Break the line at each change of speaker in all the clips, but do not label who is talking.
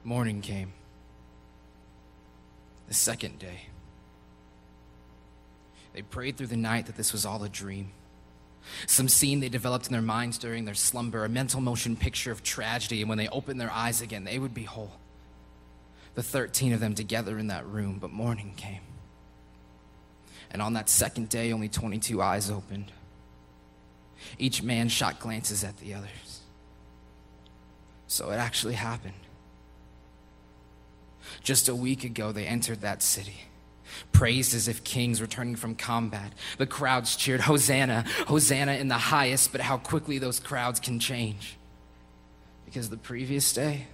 Morning came. The second day. They prayed through the night that this was all a dream. Some scene they developed in their minds during their slumber, a mental motion picture of tragedy, and when they opened their eyes again, they would be whole. The 13 of them together in that room, but morning came. And on that second day, only 22 eyes opened. Each man shot glances at the others. So it actually happened. Just a week ago, they entered that city, praised as if kings returning from combat. The crowds cheered, "Hosanna, Hosanna in the highest," but how quickly those crowds can change. Because the previous day,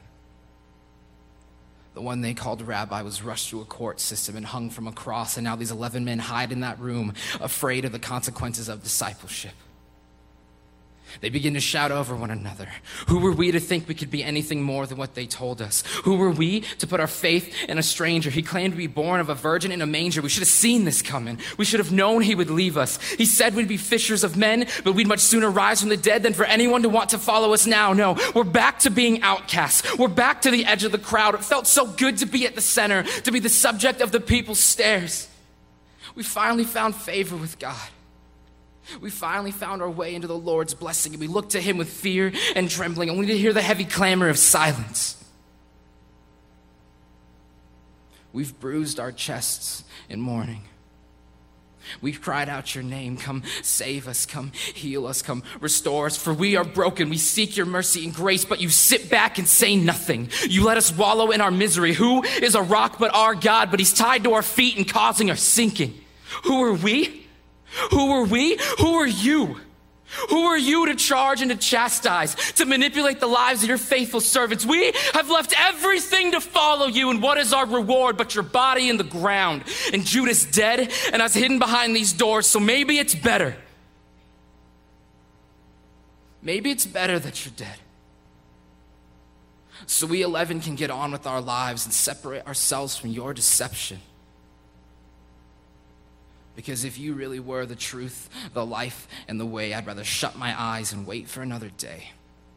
the one they called rabbi was rushed through a court system and hung from a cross, and now these 11 men hide in that room, afraid of the consequences of discipleship. They begin to shout over one another. Who were we to think we could be anything more than what they told us? Who were we to put our faith in a stranger? He claimed to be born of a virgin in a manger. We should have seen this coming. We should have known he would leave us. He said we'd be fishers of men, but we'd much sooner rise from the dead than for anyone to want to follow us now. No, we're back to being outcasts. We're back to the edge of the crowd. It felt so good to be at the center, to be the subject of the people's stares. We finally found favor with God. We finally found our way into the Lord's blessing, and we looked to him with fear and trembling, only to hear the heavy clamor of silence. We've bruised our chests in mourning. We've cried out your name. Come save us, come heal us, come restore us, for we are broken. We seek your mercy and grace, but you sit back and say nothing. You let us wallow in our misery. Who is a rock but our God? But he's tied to our feet and causing our sinking. Who are we? Who are we? Who are you? Who are you to charge and to chastise, to manipulate the lives of your faithful servants? We have left everything to follow you, and what is our reward but your body in the ground, and Judas dead, and us hidden behind these doors? So maybe it's better. Maybe it's better that you're dead. So we 11 can get on with our lives and separate ourselves from your deception. Because if you really were the truth, the life, and the way, I'd rather shut my eyes and wait for another day.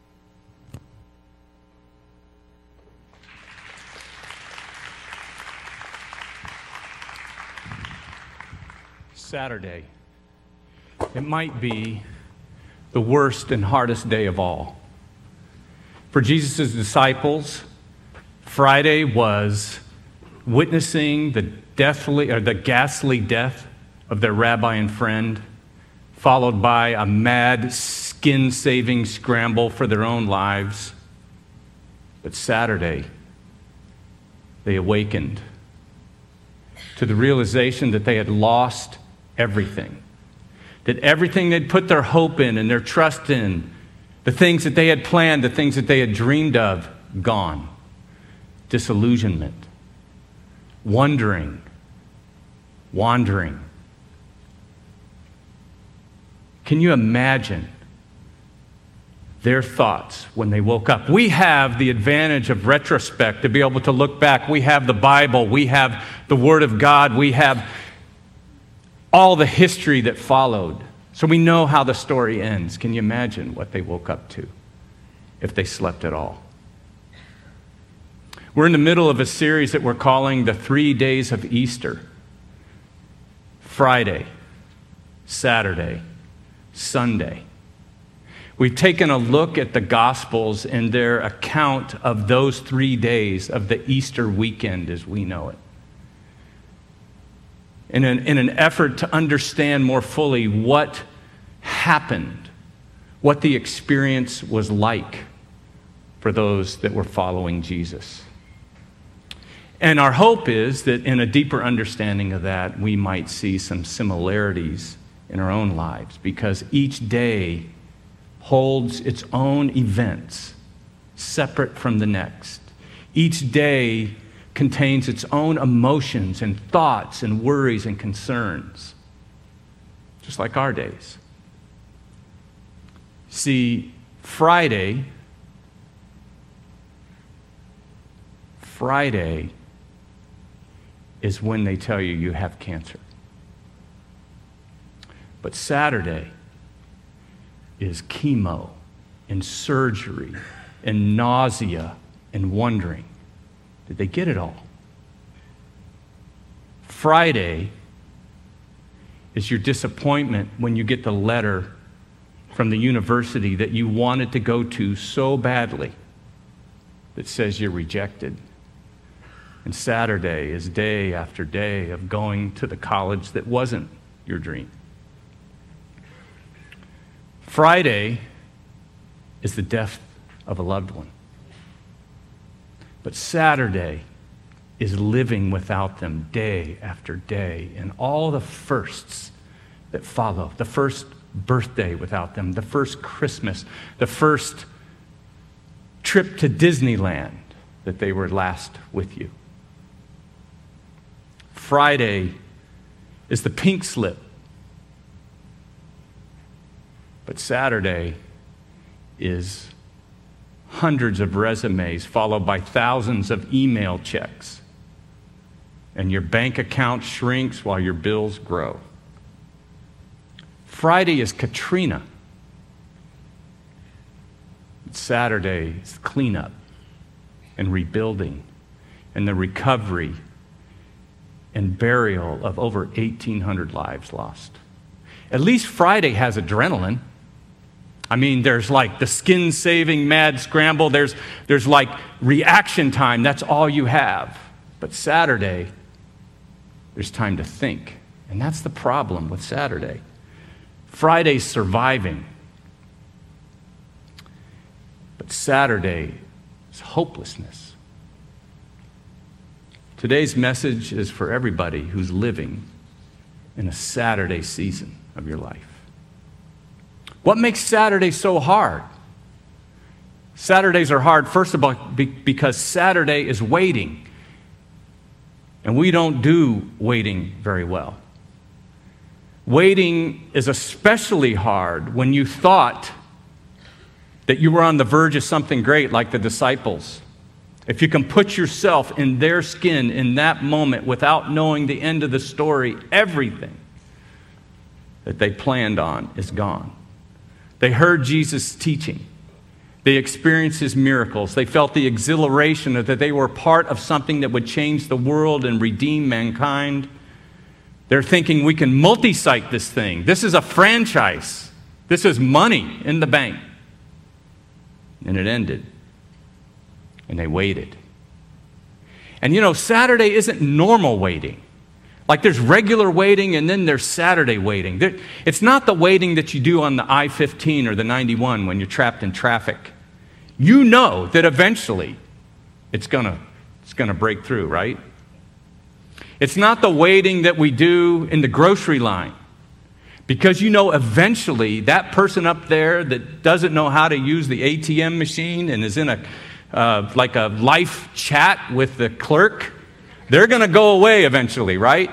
Saturday. It might be the worst and hardest day of all. For Jesus' disciples, Friday was witnessing the ghastly death of their rabbi and friend, followed by a mad, skin-saving scramble for their own lives. But Saturday, they awakened to the realization that they had lost everything, that everything they'd put their hope in and their trust in, the things that they had planned, the things that they had dreamed of, gone. Disillusionment, wandering. Can you imagine their thoughts when they woke up? We have the advantage of retrospect to be able to look back. We have the Bible. We have the Word of God. We have all the history that followed. So we know how the story ends. Can you imagine what they woke up to if they slept at all? We're in the middle of a series that we're calling the 3 days of Easter. Friday, Saturday, Sunday. We've taken a look at the Gospels and their account of those 3 days of the Easter weekend as we know it. In an effort to understand more fully what happened, what the experience was like for those that were following Jesus. And our hope is that in a deeper understanding of that, we might see some similarities in our own lives, because each day holds its own events separate from the next. Each day contains its own emotions and thoughts and worries and concerns, just like our days. See, Friday is when they tell you you have cancer. But Saturday is chemo and surgery and nausea and wondering. Did they get it all? Friday is your disappointment when you get the letter from the university that you wanted to go to so badly that says you're rejected. And Saturday is day after day of going to the college that wasn't your dream. Friday is the death of a loved one. But Saturday is living without them day after day, and all the firsts that follow. The first birthday without them, the first Christmas, the first trip to Disneyland that they were last with you. Friday is the pink slip. But Saturday is hundreds of resumes followed by thousands of email checks. And your bank account shrinks while your bills grow. Friday is Katrina. Saturday is cleanup and rebuilding and the recovery and burial of over 1,800 lives lost. At least Friday has adrenaline. I mean, there's like the skin-saving mad scramble. There's like reaction time. That's all you have. But Saturday, there's time to think. And that's the problem with Saturday. Friday's surviving. But Saturday is hopelessness. Today's message is for everybody who's living in a Saturday season of your life. What makes Saturday so hard? Saturdays are hard, first of all, because Saturday is waiting. And we don't do waiting very well. Waiting is especially hard when you thought that you were on the verge of something great, like the disciples. If you can put yourself in their skin in that moment without knowing the end of the story, everything that they planned on is gone. They heard Jesus' teaching. They experienced his miracles. They felt the exhilaration that they were part of something that would change the world and redeem mankind. They're thinking, we can multi-site this thing. This is a franchise. This is money in the bank. And it ended. And they waited. And you know, Saturday isn't normal waiting. Like there's regular waiting and then there's Saturday waiting. It's not the waiting that you do on the I-15 or the 91 when you're trapped in traffic. You know that eventually it's gonna break through, right? It's not the waiting that we do in the grocery line. Because you know eventually that person up there that doesn't know how to use the ATM machine and is in like a live chat with the clerk, they're going to go away eventually, right?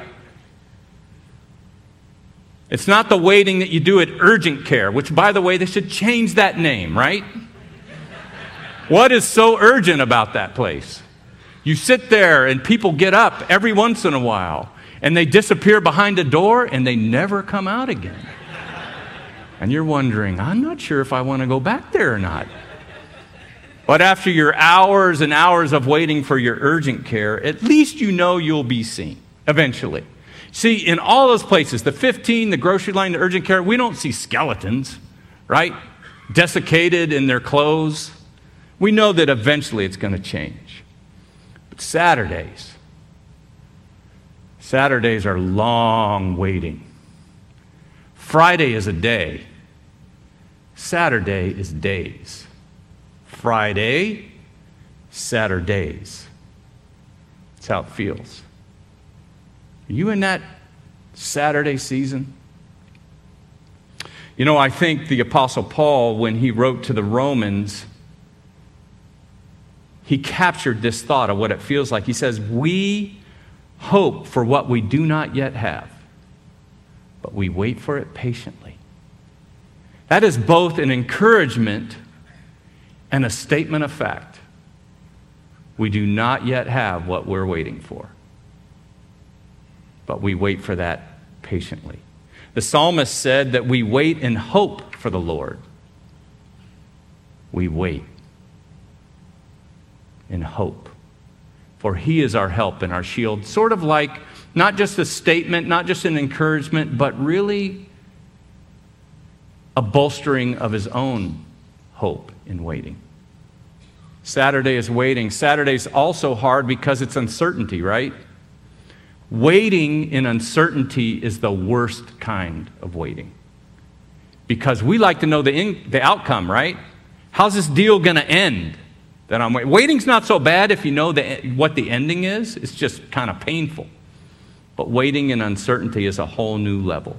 It's not the waiting that you do at urgent care, which, by the way, they should change that name, right? What is so urgent about that place? You sit there and people get up every once in a while and they disappear behind a door and they never come out again. And you're wondering, I'm not sure if I want to go back there or not. But after your hours and hours of waiting for your urgent care, at least you know you'll be seen eventually. See, in all those places, the 15, the grocery line, the urgent care, we don't see skeletons, right? Desiccated in their clothes. We know that eventually it's going to change. But Saturdays are long waiting. Friday is a day. Saturday is days. Friday, Saturdays. That's how it feels. Are you in that Saturday season? You know, I think the Apostle Paul, when he wrote to the Romans, he captured this thought of what it feels like. He says, we hope for what we do not yet have, but we wait for it patiently. That is both an encouragement and a statement of fact. We do not yet have what we're waiting for, but we wait for that patiently. The psalmist said that we wait in hope for the Lord. We wait in hope. for he is our help and our shield. Sort of like not just a statement, not just an encouragement, but really a bolstering of his own hope in waiting. Saturday is waiting. Saturday's also hard because it's uncertainty, right? Waiting in uncertainty is the worst kind of waiting. Because we like to know the outcome, right? How's this deal going to end that I'm waiting? Waiting's not so bad if you know what the ending is. It's just kind of painful. But waiting in uncertainty is a whole new level.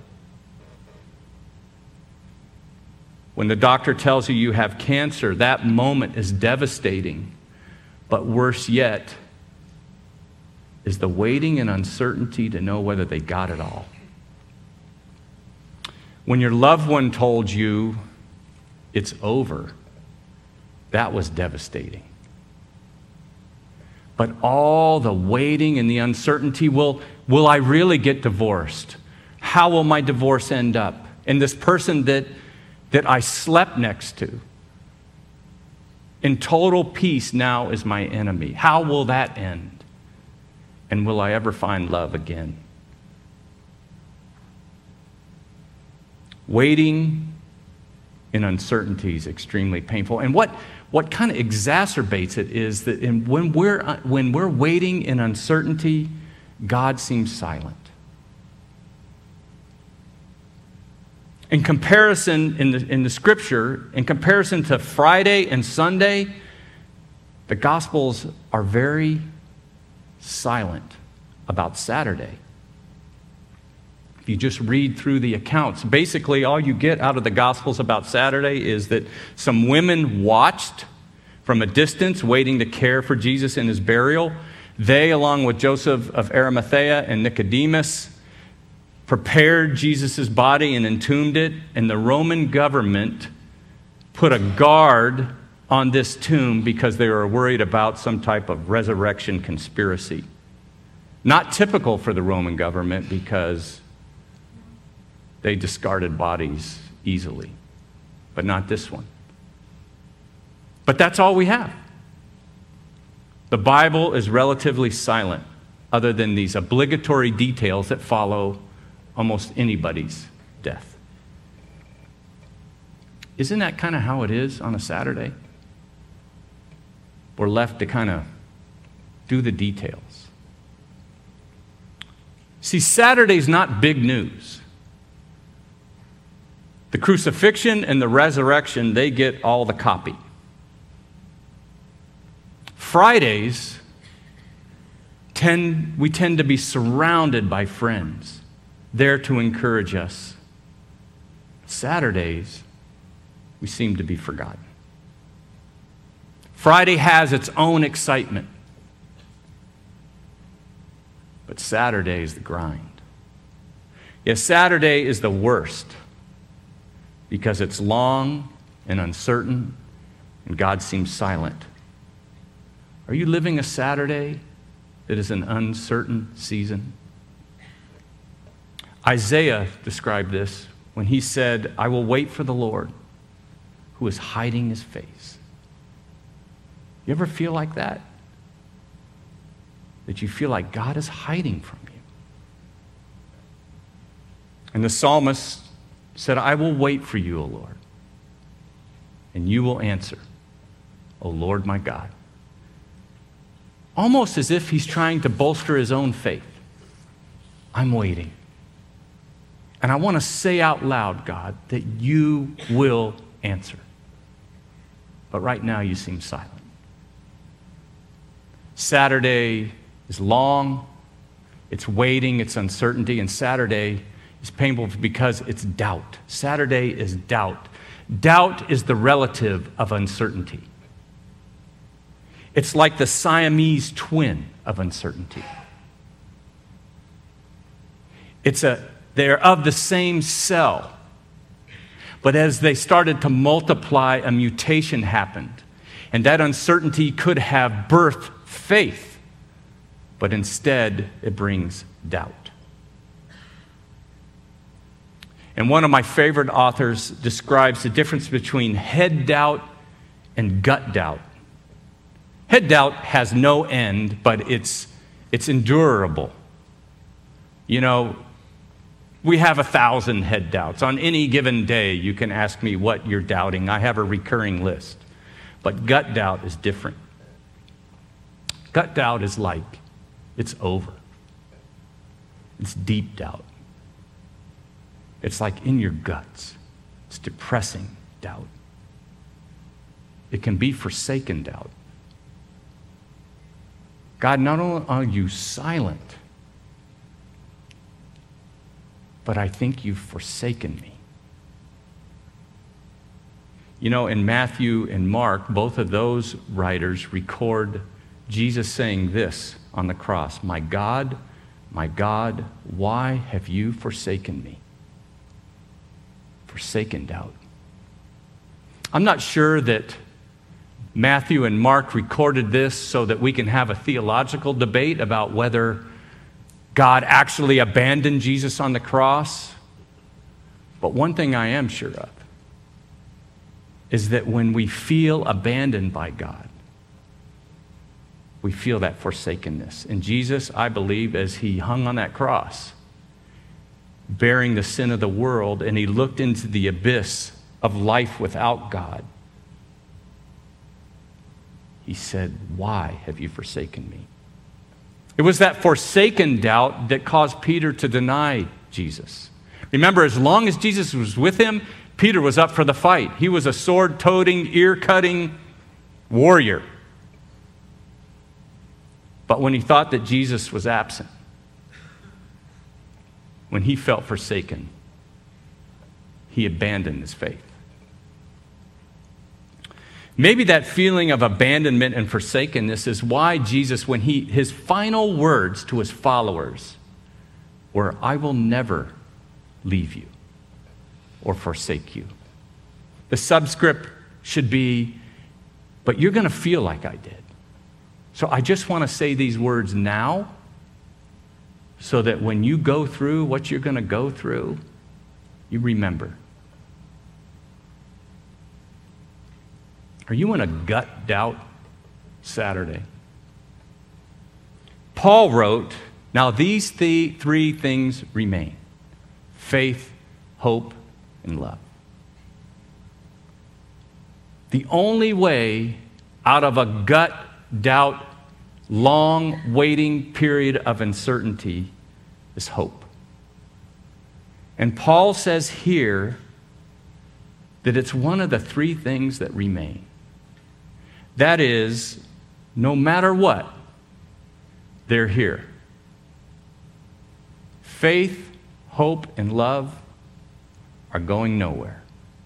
When the doctor tells you you have cancer, that moment is devastating. But worse yet is the waiting and uncertainty to know whether they got it all. When your loved one told you it's over, that was devastating. But all the waiting and the uncertainty, will I really get divorced? How will my divorce end up? And this person that I slept next to, in total peace, now is my enemy. How will that end? And will I ever find love again? Waiting in uncertainty is extremely painful. And what kind of exacerbates it is that when we're waiting in uncertainty, God seems silent. In comparison, in the Scripture, in comparison to Friday and Sunday, the Gospels are very silent about Saturday. If you just read through the accounts, basically all you get out of the Gospels about Saturday is that some women watched from a distance, waiting to care for Jesus in his burial. They, along with Joseph of Arimathea and Nicodemus, prepared Jesus' body and entombed it, and the Roman government put a guard on this tomb because they were worried about some type of resurrection conspiracy. Not typical for the Roman government because they discarded bodies easily, but not this one. But that's all we have. The Bible is relatively silent, other than these obligatory details that follow almost anybody's death. Isn't that kind of how it is on a Saturday? We're left to kind of do the details. See, Saturday's not big news. The crucifixion and the resurrection, they get all the copy. Fridays, we tend to be surrounded by friends, there to encourage us. Saturdays, we seem to be forgotten. Friday has its own excitement, but Saturday is the grind. Yes, Saturday is the worst because it's long and uncertain and God seems silent. Are you living a Saturday that is an uncertain season? Isaiah described this when he said, I will wait for the Lord who is hiding his face. You ever feel like that? That you feel like God is hiding from you? And the psalmist said, I will wait for you, O Lord, and you will answer, O Lord my God. Almost as if he's trying to bolster his own faith. I'm waiting. And I want to say out loud, God, that you will answer. But right now you seem silent. Saturday is long, it's waiting, it's uncertainty, and Saturday is painful because it's doubt. Saturday is doubt. Doubt is the relative of uncertainty. It's like the Siamese twin of uncertainty. They're of the same cell. But as they started to multiply, a mutation happened. And that uncertainty could have birthed faith, but instead it brings doubt. And one of my favorite authors describes the difference between head doubt and gut doubt. Head doubt has no end, but it's endurable. You know, we have 1,000 head doubts. On any given day, you can ask me what you're doubting. I have a recurring list. But gut doubt is different. Gut doubt is like, it's over. It's deep doubt. It's like in your guts. It's depressing doubt. It can be forsaken doubt. God, not only are you silent, but I think you've forsaken me. You know, in Matthew and Mark, both of those writers record Jesus saying this on the cross, my God, why have you forsaken me? Forsaken doubt. I'm not sure that Matthew and Mark recorded this so that we can have a theological debate about whether God actually abandoned Jesus on the cross. But one thing I am sure of is that when we feel abandoned by God, we feel that forsakenness. And Jesus, I believe, as he hung on that cross, bearing the sin of the world, and he looked into the abyss of life without God, he said, why have you forsaken me? It was that forsaken doubt that caused Peter to deny Jesus. Remember, as long as Jesus was with him, Peter was up for the fight. He was a sword-toting, ear-cutting warrior. But when he thought that Jesus was absent, when he felt forsaken, he abandoned his faith. Maybe that feeling of abandonment and forsakenness is why Jesus, when his final words to his followers were, I will never leave you or forsake you. The subscript should be, but you're going to feel like I did. So I just want to say these words now so that when you go through what you're going to go through, you remember. Are you in a gut doubt Saturday? Paul wrote, now these three things remain: faith, hope, and love. The only way out of a gut doubt, long waiting period of uncertainty is hope. And Paul says here that it's one of the three things that remain. That is, no matter what, they're here. Faith, hope, and love are going nowhere.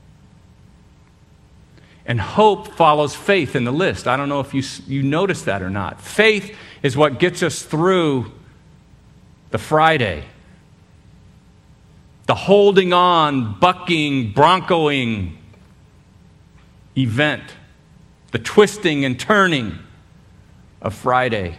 And hope follows faith in the list. I don't know if you noticed that or not. Faith is what gets us through the Friday, the holding on, bucking, broncoing event, the twisting and turning of Friday.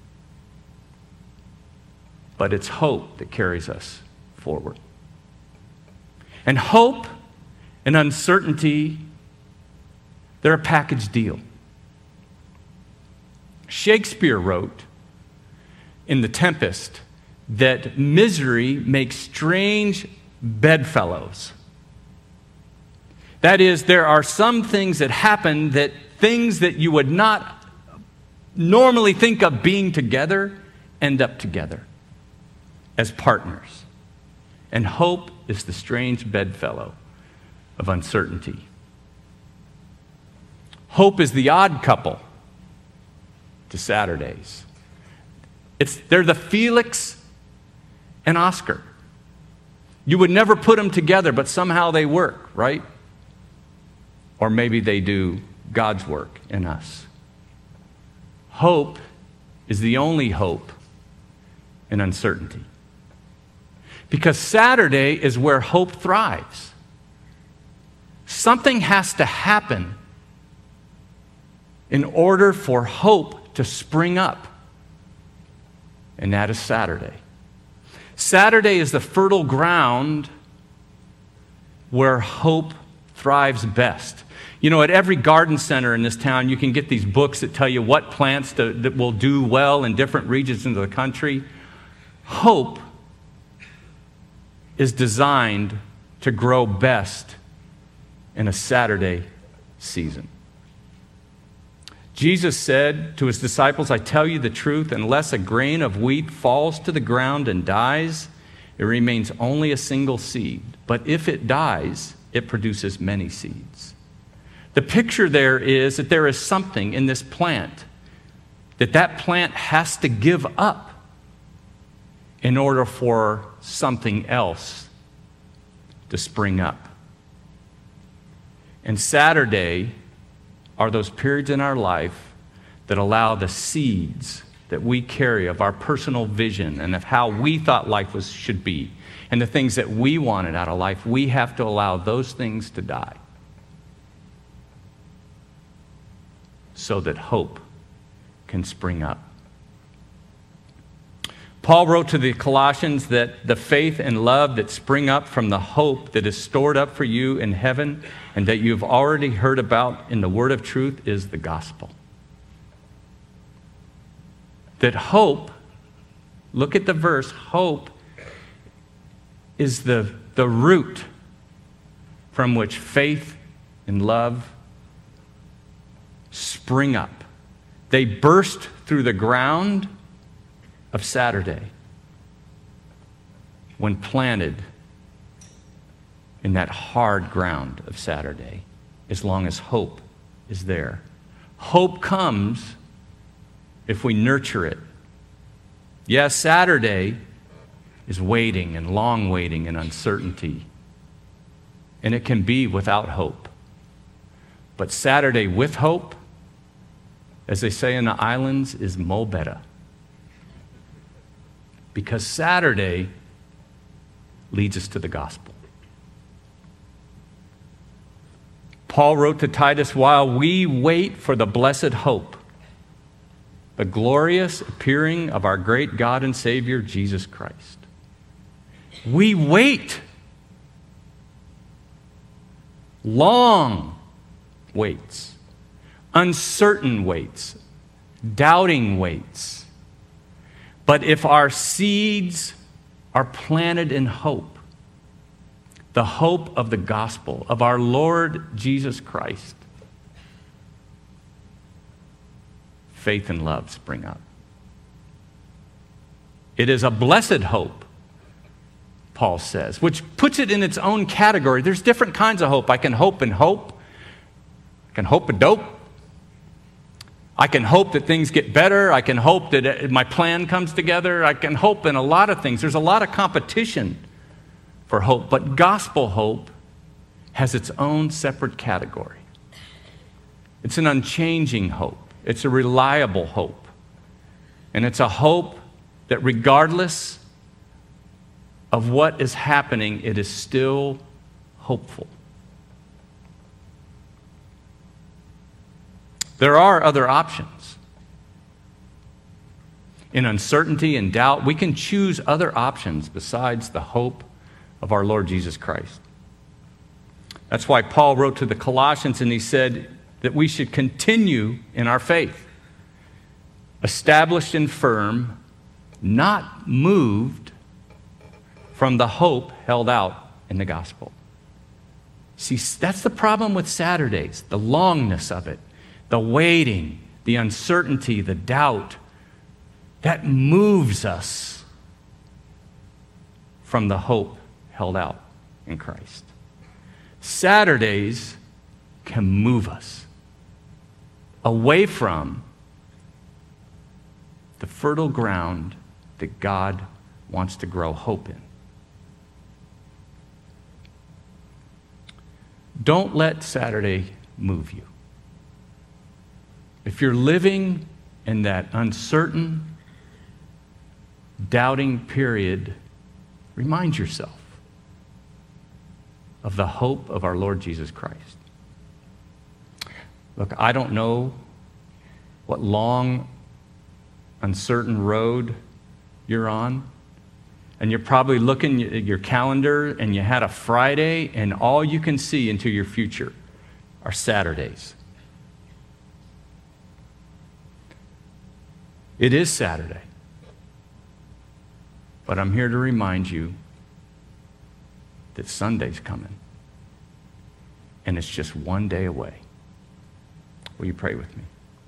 But it's hope that carries us forward. And hope and uncertainty, they're a package deal. Shakespeare wrote in The Tempest that misery makes strange bedfellows. That is, there are some things that happen, that things that you would not normally think of being together end up together as partners. And hope is the strange bedfellow of uncertainty. Hope is the odd couple to Saturdays. They're the Felix and Oscar. You would never put them together, but somehow they work, right? Or maybe they do God's work in us. Hope is the only hope in uncertainty. Because Saturday is where hope thrives. Something has to happen in order for hope to spring up. And that is Saturday. Saturday is the fertile ground where hope thrives best. You know, at every garden center in this town, you can get these books that tell you what plants that will do well in different regions of the country. Hope is designed to grow best in a Saturday season. Jesus said to his disciples, I tell you the truth, unless a grain of wheat falls to the ground and dies, it remains only a single seed. But if it dies, it produces many seeds. The picture there is that there is something in this plant that plant has to give up in order for something else to spring up. And Saturday are those periods in our life that allow the seeds that we carry of our personal vision and of how we thought life should be and the things that we wanted out of life, we have to allow those things to die so that hope can spring up. Paul wrote to the Colossians that the faith and love that spring up from the hope that is stored up for you in heaven and that you've already heard about in the word of truth is the gospel. That hope, look at the verse, hope is the root from which faith and love spring up. They burst through the ground of Saturday when planted in that hard ground of Saturday, as long as hope is there. Hope comes if we nurture it. Yes, Saturday is waiting and long waiting and uncertainty, and it can be without hope. But Saturday with hope, as they say in the islands, is mo better. Because Saturday leads us to the gospel. Paul wrote to Titus, while we wait for the blessed hope, the glorious appearing of our great God and Savior, Jesus Christ. We wait. Long waits. Uncertain waits. Doubting waits. But if our seeds are planted in hope, the hope of the gospel of our Lord Jesus Christ, faith and love spring up. It is a blessed hope, Paul says, which puts it in its own category. There's different kinds of hope. I can hope in hope. I can hope a dope. I can hope that things get better. I can hope that my plan comes together. I can hope in a lot of things. There's a lot of competition for hope, but gospel hope has its own separate category. It's an unchanging hope. It's a reliable hope. And it's a hope that regardless of what is happening, it is still hopeful. There are other options. In uncertainty and doubt, we can choose other options besides the hope of our Lord Jesus Christ. That's why Paul wrote to the Colossians and he said that we should continue in our faith, established and firm, not moved from the hope held out in the gospel. See, that's the problem with Saturdays, the longness of it, the waiting, the uncertainty, the doubt. That moves us from the hope held out in Christ. Saturdays can move us away from the fertile ground that God wants to grow hope in. Don't let Saturday move you. If you're living in that uncertain, doubting period, remind yourself of the hope of our Lord Jesus Christ. Look, I don't know what long, uncertain road you're on, and you're probably looking at your calendar and you had a Friday and all you can see into your future are Saturdays. It is Saturday. But I'm here to remind you that Sunday's coming. And it's just one day away. Will you pray with me?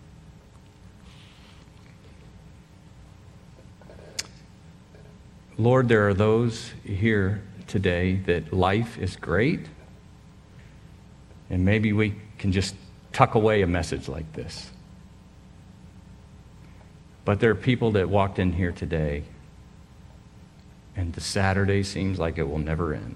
Lord, there are those here today that life is great, and maybe we can just tuck away a message like this. But there are people that walked in here today, and the Saturday seems like it will never end.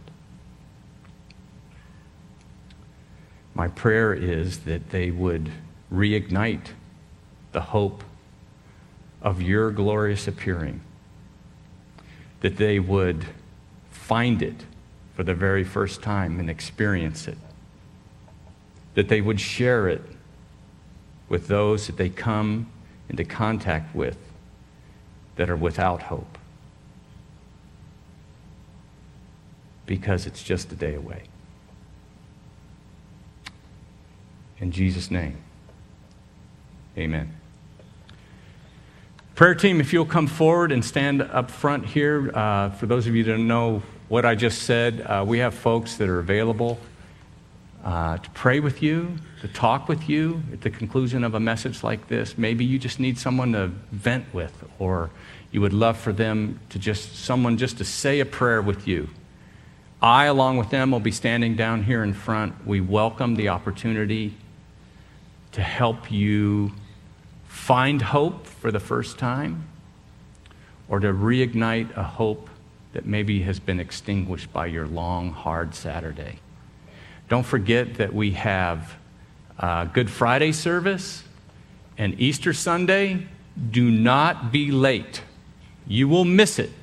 My prayer is that they would reignite the hope of your glorious appearing, that they would find it for the very first time and experience it, that they would share it with those that they come into contact with that are without hope, because it's just a day away. In Jesus' name, amen. Prayer team, if you'll come forward and stand up front here. For those of you that don't know what I just said, we have folks that are available to pray with you, to talk with you at the conclusion of a message like this. Maybe you just need someone to vent with, or you would love for them to someone to say a prayer with you. I, along with them, will be standing down here in front. We welcome the opportunity to help you find hope for the first time, or to reignite a hope that maybe has been extinguished by your long, hard Saturday. Don't forget that we have Good Friday service and Easter Sunday. Do not be late. You will miss it.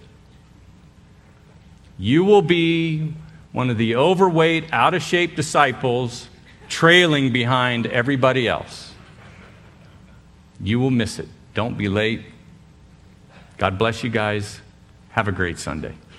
You will be one of the overweight, out-of-shape disciples trailing behind everybody else. You will miss it. Don't be late. God bless you guys. Have a great Sunday.